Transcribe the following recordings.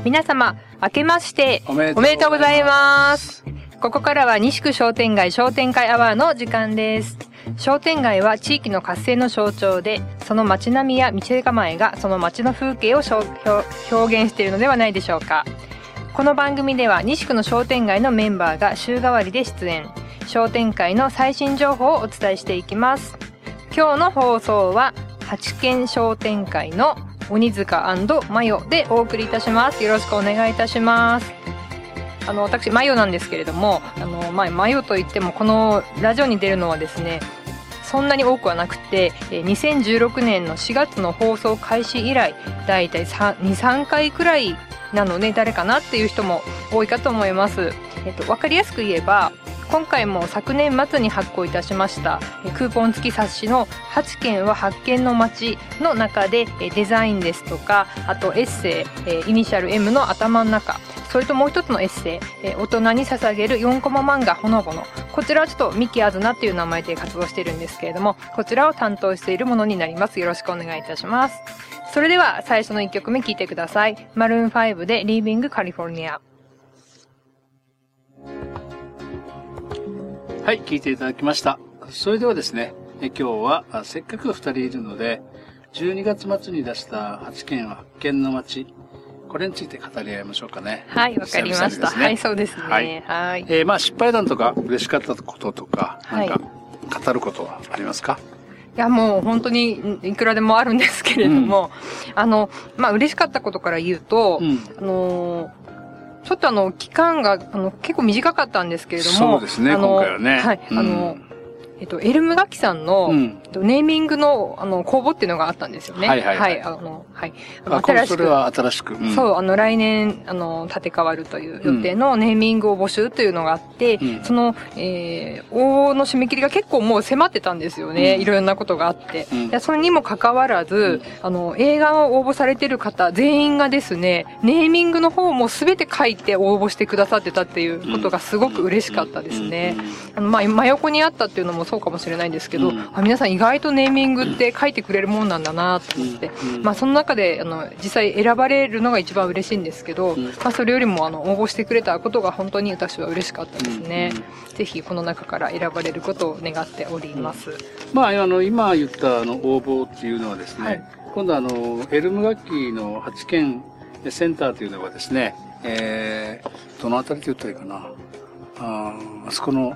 皆様、明けましておめでとうございます。ここからは西区商店街商店会アワーの時間です。商店街は地域の活性の象徴で、その街並みや店構えがその街の風景を表現しているのではないでしょうか。この番組では西区の商店街のメンバーが週替わりで出演、商店会の最新情報をお伝えしていきます。今日の放送は八軒商店会の鬼塚&マヨでお送りいたします。よろしくお願いいたします。私マヨなんですけれども、マヨといってもこのラジオに出るのはですね、そんなに多くはなくて、2016年の4月の放送開始以来だいたい 2,3 回くらいなので、誰かなっていう人も多いかと思います。わかりやすく言えば、今回も昨年末に発行いたしましたクーポン付き冊子の8件は発見の街の中でデザインですとか、あとエッセイイニシャル M の頭の中、それともう一つのエッセイ大人に捧げる4コマ漫画ほのぼの、こちらはちょっとミキアズナっていう名前で活動しているんですけれども、こちらを担当しているものになります。よろしくお願いいたします。それでは最初の1曲目聴いてください。マルーン5で Leaving California。 はい、聞いていただきました。それではですね、今日はせっかく2人いるので、12月末に出した8件は発見の街、これについて語り合いましょうかね。 はい、わかりました。はい、そうですね。はい。 はい。失敗談とか嬉しかったこととか、なんか語ることはありますか？ いや、もう本当にいくらでもあるんですけれども、嬉しかったことから言うと、ちょっと期間が結構短かったんですけれども、 そうですね、今回はね。 はい、エルムガキさんの、ネーミングの公募っていうのがあったんですよね。はい。 それは新しく。 そう、来年建て替わるという予定のネーミングを募集というのがあって、その応募の締め切りが結構もう迫ってたんですよね。いろんなことがあって、それにもかかわらず、映画を応募されてる方全員がですね、ネーミングの方もすべて書いて応募してくださってたっていうことがすごく嬉しかったですね。真横にあったっていうのもそうかもしれないんですけど、皆さん意外とネーミングって書いてくれるもんなんだなと思って、その中で実際選ばれるのが一番嬉しいんですけど、それよりも応募してくれたことが本当に私は嬉しかったですね。ぜひこの中から選ばれることを願っております。 今言った応募っていうのはですね、今度エルム楽器の8軒センターというのがですね、どのあたりって言ったらいいかな、あそこの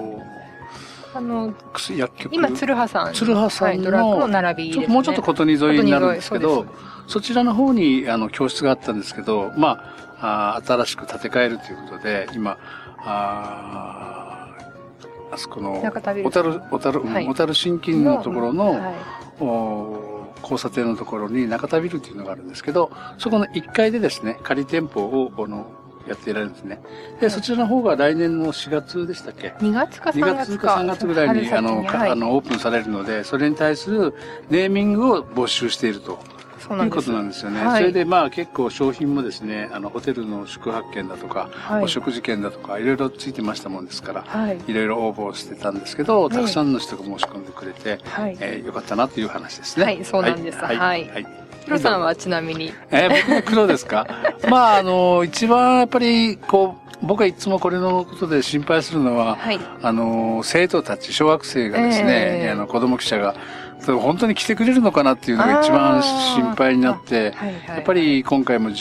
薬局、 今鶴葉さんのドラッグの並びですね。 もうちょっと琴似沿いになるんですけど、そちらの方に教室があったんですけど、新しく建て替えるということで、今あそこの小樽新金のところの、交差点のところに中田ビルというのがあるんですけど、そこの1階でですね、仮店舗をやっていられるんですね。で、そちらの方が来年の4月でしたっけ？ 2 月か3月ぐらいにオープンされるので、それに対するネーミングを募集していると。いうことなんですよね。それで結構商品もですね、ホテルの宿泊券だとか、お食事券だとか、いろいろついてましたもんですから、いろいろ応募してたんですけど、たくさんの人が申し込んでくれて、よかったなという話ですね。 はい、そうなんです。はい。黒さんはちなみに。 僕の黒ですか？一番やっぱり、僕はいつもこれのことで心配するのは、生徒たち、小学生がですね、子供記者が、本当に来てくれるのかなっていうのが一番心配になって、やっぱり今回も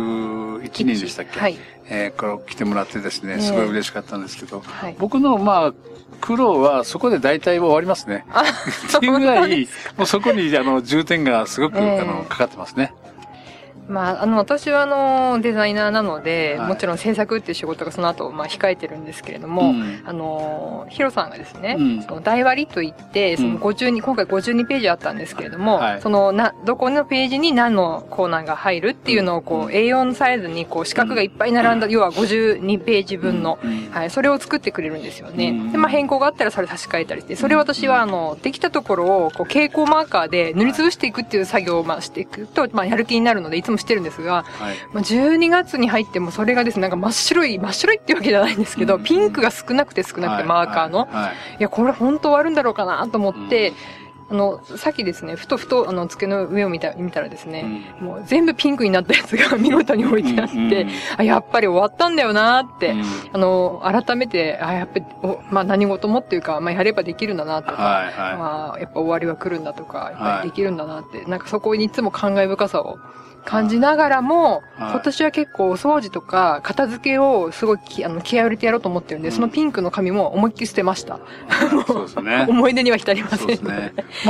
11人でしたっけ？来てもらってですね、すごい嬉しかったんですけど、僕の苦労はそこで大体終わりますね。っていうぐらい、もうそこに重点がすごくかかってますね。 私はデザイナーなので、もちろん制作っていう仕事がその後、控えてるんですけれども、ヒロさんがですね、その台割りといって、その今回52ページあったんですけれども、どこのページに何のコーナーが入るっていうのをA4 のサイズに四角がいっぱい並んだ、要は52ページ分の、それを作ってくれるんですよね。で、変更があったらそれ差し替えたりして、それを私はできたところを蛍光マーカーで塗りつぶしていくっていう作業をしていくと、やる気になるので、いつもしてるんですが、12月に入ってもそれがですね、なんか真っ白いっていうわけじゃないんですけど、ピンクが少なくてマーカーの。いや、これ本当終わるんだろうかなと思って、 さっきですね、ふと机の上を見たらですね、もう全部ピンクになったやつが見事に置いてあって、やっぱり終わったんだよなって、改めて、やっぱり、何事もっていうか、やればできるんだなとか、やっぱ終わりは来るんだとか、やっぱりできるんだなって、なんかそこにいつも感慨深さを感じながらも、今年は結構お掃除とか片付けをすごい気合を入れてやろうと思ってるんで、そのピンクの紙も思いっきり捨てました。 そうですね。 思い出には浸りません。そうですね。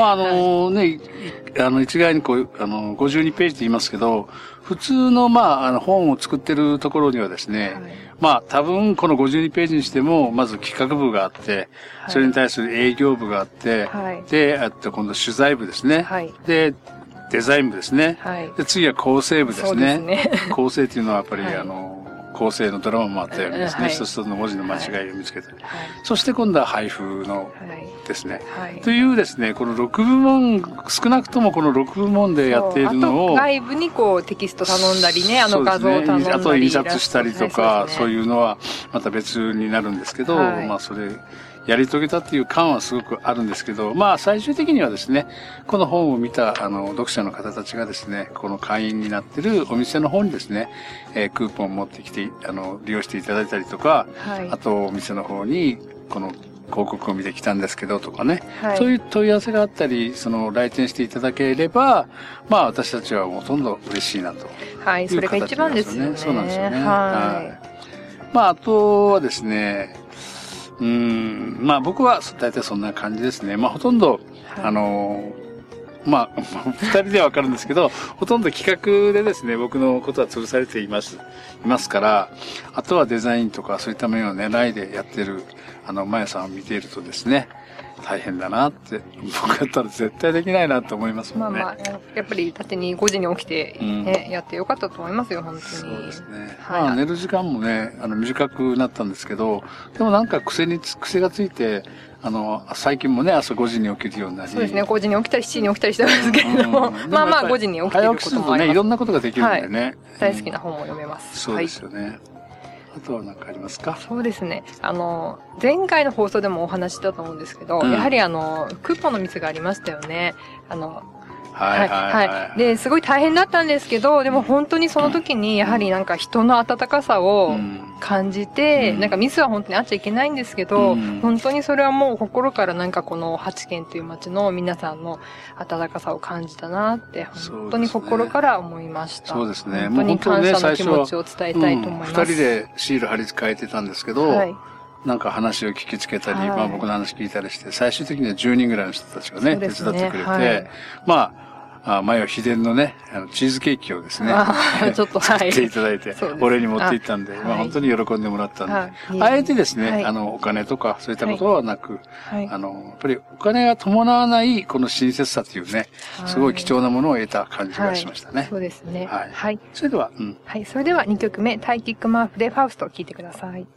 一概に52ページと言いますけど、普通の本を作ってるところにはですね、多分この52ページにしても、まず企画部があって、それに対する営業部があって、で、今度取材部ですね。で、デザイン部ですね。で、次は構成部ですね。構成っていうのはやっぱり、構成のドラマもあったようにですね、一つ一つの文字の間違いを見つけて、そして今度は配布のですね、というですね、この6部門、少なくともこの6部門でやっているのを、 あと外部にテキスト頼んだりね、画像を頼んだり、 あと印刷したりとか、そういうのはまた別になるんですけど、それ、やり遂げたっていう感はすごくあるんですけど、最終的にはですね、この本を見た、読者の方たちがですね、この会員になってるお店の方にですね、クーポンを持ってきて、利用していただいたりとか、あと、お店の方に、この広告を見てきたんですけどとかね、そういう問い合わせがあったり、来店していただければ、私たちはほとんど嬉しいなと。 はい、それが一番ですよね。 そうなんですよね。あとはですね、僕は大体そんな感じですね。ほとんど、二人ではわかるんですけど、ほとんど企画でですね、僕のことは潰されていますから、あとはデザインとかそういった面を狙いでやってる、まやさんを見ているとですね、大変だなって、僕だったら絶対できないなと思いますもんね。 やっぱり縦に5時に起きて、ね、やってよかったと思いますよ、本当に。 そうですね。寝る時間もね、短くなったんですけど、でもなんか癖がついて、最近もね、朝5時に起きるようになり。 そうですね、5時に起きたり7時に起きたりしてますけれども、5時に起きてることもあります。早起きするとね、 いろんなことができるんでね。 大好きな本も読めます。 そうですよね。あとは何かありますか？ そうですね。前回の放送でもお話ししたと思うんですけど、やはりクーポンのミスがありましたよね。で、すごい大変だったんですけど、でも本当にその時に、やはりなんか人の温かさを感じて、なんかミスは本当にあっちゃいけないんですけど、本当にそれはもう心からなんかこの八軒という町の皆さんの温かさを感じたなって、本当に心から思いました。 そうですね。 本当に感謝の気持ちを伝えたいと思います。 二人でシール貼り替えてたんですけど、なんか話を聞きつけたり、僕の話聞いたりして、最終的には10人ぐらいの人たちがね、手伝ってくれて、前は秘伝のね、チーズケーキをですね、 ちょっと作っていただいて、お礼に持って行ったんで、本当に喜んでもらったんで、あえてですね、お金とかそういったことはなく、やっぱりお金が伴わないこの親切さというね、すごい貴重なものを得た感じがしましたね。 そうですね。 はい。それでは、 はい、それでは2曲目、タイキックマーフでファウストを聴いてください。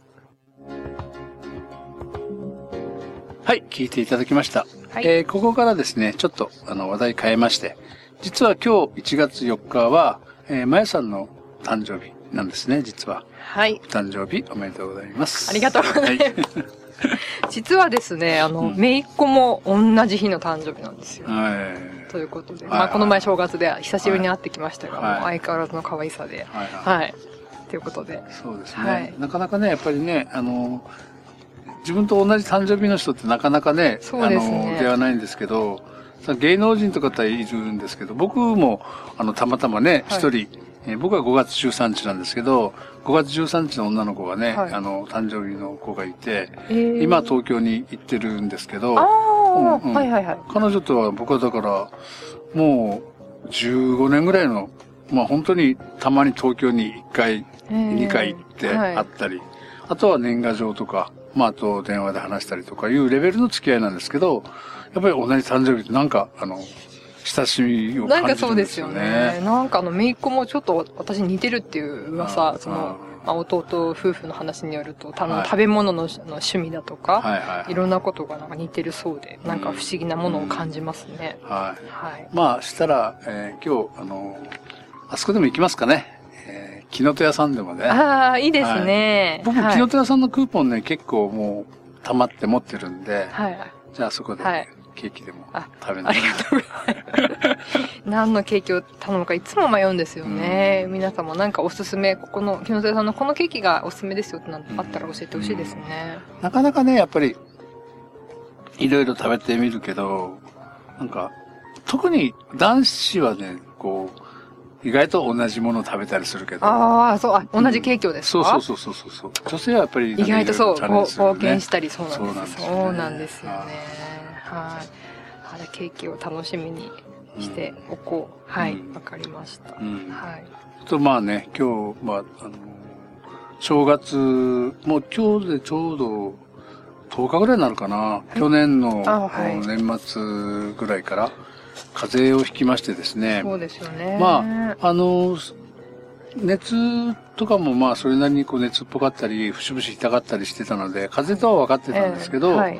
はい、聞いていただきました。ここからですね、ちょっと話題変えまして、実は今日1月4日は、まやさんの誕生日なんですね、実は。 はい。 お誕生日おめでとうございます。 ありがとうございます。実はですね、姪っ子も同じ日の誕生日なんですよ。ということで、この前正月で久しぶりに会ってきましたが、もう相変わらずの可愛さで。はい。ということで。 そうですね。なかなかね、やっぱりね、自分と同じ誕生日の人ってなかなかね、出会わないんですけど、芸能人とかっているんですけど、僕も、たまたまね、一人、僕は5月13日なんですけど、5月13日の女の子がね、誕生日の子がいて、今東京に行ってるんですけど、彼女とは僕はだから、もう15年ぐらいの、本当にたまに東京に1回、2回行って会ったり、あとは年賀状とか、あと電話で話したりとかいうレベルの付き合いなんですけど、やっぱり同じ誕生日ってなんか、親しみを感じるんですよね。なんかそうですよね。なんか姪っ子もちょっと私似てるっていう噂、弟夫婦の話によると、食べ物の趣味だとか、いろんなことがなんか似てるそうで、なんか不思議なものを感じますね。 したら、今日、あそこでも行きますかね。木の戸屋さんでもね。 いいですね。 僕、木の戸屋さんのクーポンね、結構もう、溜まって持ってるんで、じゃあそこで、 ケーキでも食べありがとうございます。何のケーキを頼むかいつも迷うんですよね。皆さんもなんかおすすめ、ここの、木下さんのこのケーキがおすすめですよってあったら教えてほしいですね。 なかなかね、やっぱり、いろいろ食べてみるけど、なんか、特に男子はね、こう、意外と同じものを食べたりするけど。 ああ、そう、同じケーキをですか？ そう。女性はやっぱり、 意外とそう、冒険したり、 そうなんです。 そうなんですよね。はい。ケーキを楽しみにしておこう。はい、わかりました。はい。 と、まあね、今日、正月、もう今日でちょうど10日ぐらいになるかな。去年の年末ぐらいから、風邪をひきましてですね。 そうですよね。 熱とかもそれなりに熱っぽかったり、節々痛かったりしてたので、風邪とは分かってたんですけど、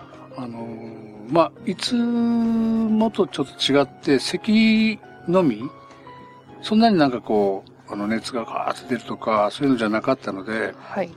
いつもとちょっと違って、咳のみ、そんなになんか熱がガーッと出るとか、そういうのじゃなかったので、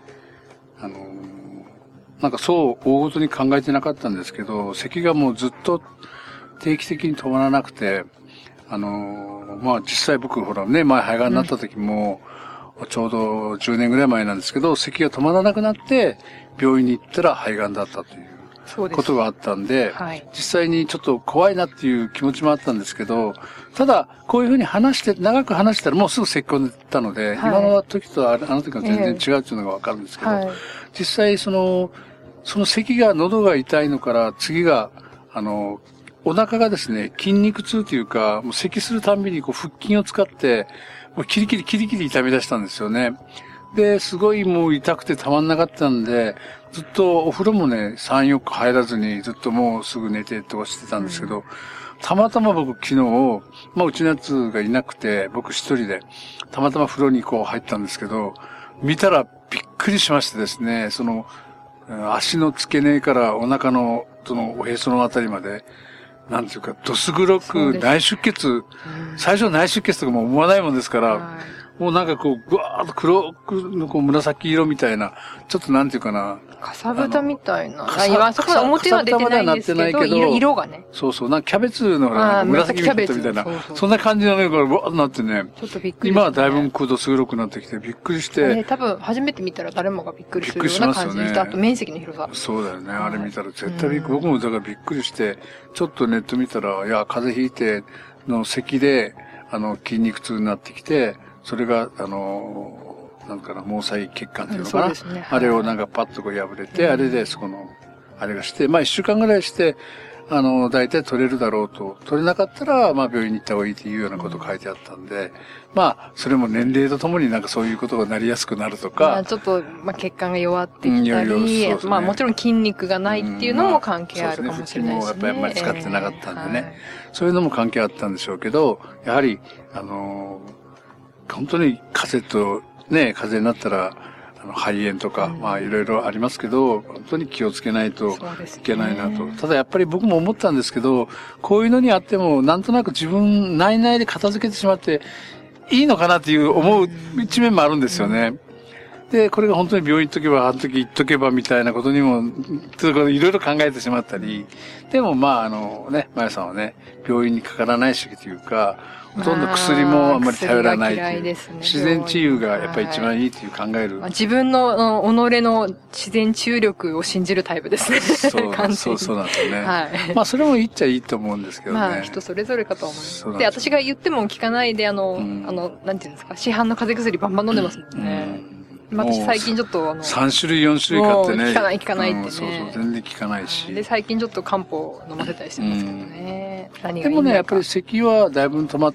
なんかそう大ごとに考えてなかったんですけど、咳がもうずっと定期的に止まらなくて、実際僕前肺がんになった時も、ちょうど10年ぐらい前なんですけど、咳が止まらなくなって、病院に行ったら肺がんだったということがあったんで、実際にちょっと怖いなっていう気持ちもあったんですけど、ただ、こういうふうに長く話したらもうすぐ咳込んでたので、今の時とあの時は全然違うっていうのがわかるんですけど、実際その咳が喉が痛いのから次が、お腹がですね、筋肉痛というか、もう咳するたんびに腹筋を使って、もうキリキリ痛み出したんですよね。で、すごいもう痛くてたまんなかったんで、ずっとお風呂もね、3、4日入らずにずっともうすぐ寝てとかしてたんですけど、たまたま僕昨日、うちのやつがいなくて、僕一人で、たまたま風呂に入ったんですけど、見たらびっくりしましてですね、足の付け根からお腹の、おへそのあたりまで、なんていうか、どす黒く内出血、最初内出血とかも思わないもんですから、もうなんかぐわーっと黒くの紫色みたいな、ちょっとなんていうかな。 かさぶたみたいな。今、そこ表は出てないんですけど、色がね。 そう、なんかキャベツの紫キャベツみたいな、そんな感じのね、これ、わーっとなってね。 ちょっとびっくり今はだいぶどす黒くなってきて、びっくりして。 多分、初めて見たら誰もがびっくりするような感じでした。あと面積の広さ。 そうだよね。あれ見たら絶対僕もだからびっくりして、ちょっとネット見たら、いや、風邪ひいての咳で、筋肉痛になってきて、それが、なんかな、毛細血管っていうのかな。あれをなんかパッと破れて、あれであれがして、1週間ぐらいして、大体取れるだろうと。取れなかったら、病院に行った方がいいっていうようなこと書いてあったんで、それも年齢とともになんかそういうことがなりやすくなるとか。 ちょっと、血管が弱ってきたり、もちろん筋肉がないっていうのも関係あるかもしれないですね。 もやっぱりあんまり使ってなかったんでね。そういうのも関係あったんでしょうけど、やはり、本当に風邪になったら、肺炎とか、いろいろありますけど、本当に気をつけないといけないなと。ただやっぱり僕も思ったんですけど、こういうのにあっても、なんとなく自分内々で片付けてしまって、いいのかなっていう思う一面もあるんですよね。で、これが本当に病院行っとけばみたいなことにも、いろいろ考えてしまったり、でもまやさんはね、病院にかからないしというか、ほとんど薬もあんまり頼らないっていう。自然治癒がやっぱり一番いいっていう考える。 自分の己の自然治癒力を信じるタイプですね。 そうなんですよね。それも言っちゃいいと思うんですけどね。 人それぞれかと思います。で、私が言っても聞かないで、なんていうんですか、市販の風邪薬バンバン飲んでますもんね。私最近ちょっと 3種類4種類買ってね。 効かないってね。 そう、全然効かないし。 で、最近ちょっと漢方飲ませたりしてますけどね。 でもね、やっぱり咳はだいぶ止まって、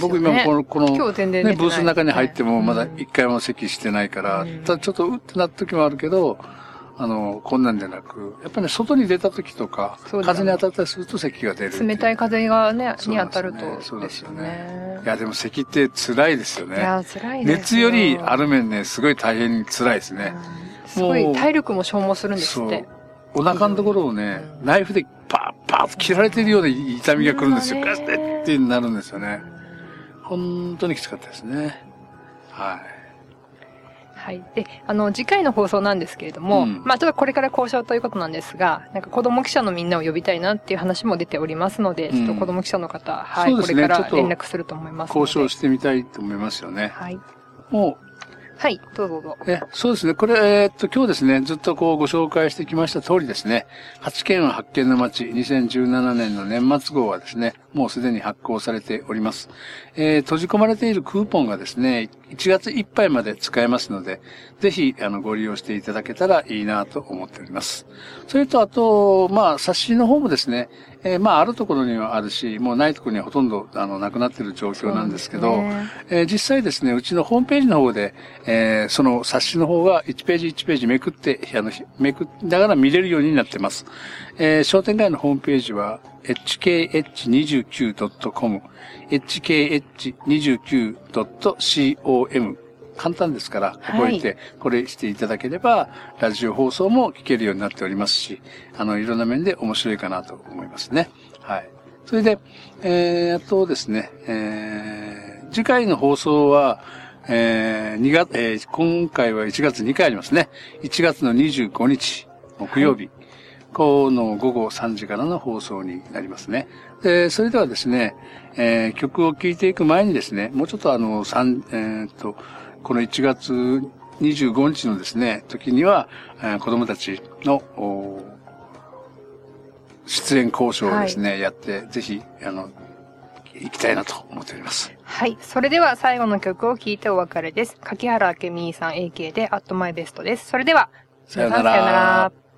僕今このブースの中に入ってもまだ一回も咳してないから、ただちょっとうってなった時もあるけど、こんなんじゃなく、やっぱり外に出た時とか、風に当たったりすると咳が出る。 冷たい風がね、に当たると。そうですよね。 いや、でも咳って辛いですよね。 いや、辛いです。 熱よりある面ね、すごい大変に辛いですね。 すごい体力も消耗するんですって。 お腹のところをね、ナイフでパーッと切られてるような痛みが来るんですよ。ガスってなるんですよね。本当にきつかったですね。はい。 はい。で、次回の放送なんですけれども、まあ、ちょっとこれから交渉ということなんですが、なんか子供記者のみんなを呼びたいなっていう話も出ておりますので、ちょっと子供記者の方、はい、これから連絡すると思いますので。 交渉してみたいと思いますよね。 はい。 もう、 はい、どうぞどうぞ。 そうですね。これ、今日ですね、ずっとご紹介してきました通りですね、8県は発見の街、2017年の年末号はですね、もうすでに発行されております。閉じ込まれているクーポンがですね、1月いっぱいまで使えますので、ぜひ、ご利用していただけたらいいなと思っております。それと、あと、まあ、冊子の方もですね、まあ、あるところにはあるし、もうないところにはほとんど、なくなっている状況なんですけど、実際ですね、うちのホームページの方で、その冊子の方が1ページ1ページめくって、めくりながら見れるようになってます。商店街のホームページは、hkh29.com、hkh29.com、簡単ですから、覚えて、これしていただければ、ラジオ放送も聞けるようになっておりますし、いろんな面で面白いかなと思いますね。はい。それで、あとですね、次回の放送は、今回は1月2回ありますね。1月の25日、木曜日、この午後3時からの放送になりますね。で、それではですね、曲を聴いていく前にですね、もうちょっとこの1月25日のですね、時には、子供たちの、出演交渉をですね、やって、ぜひ、行きたいなと思っております。 はい。それでは最後の曲を聴いてお別れです。柿原明美さん AK で@MyBestです。それでは、 さよなら。 さよなら。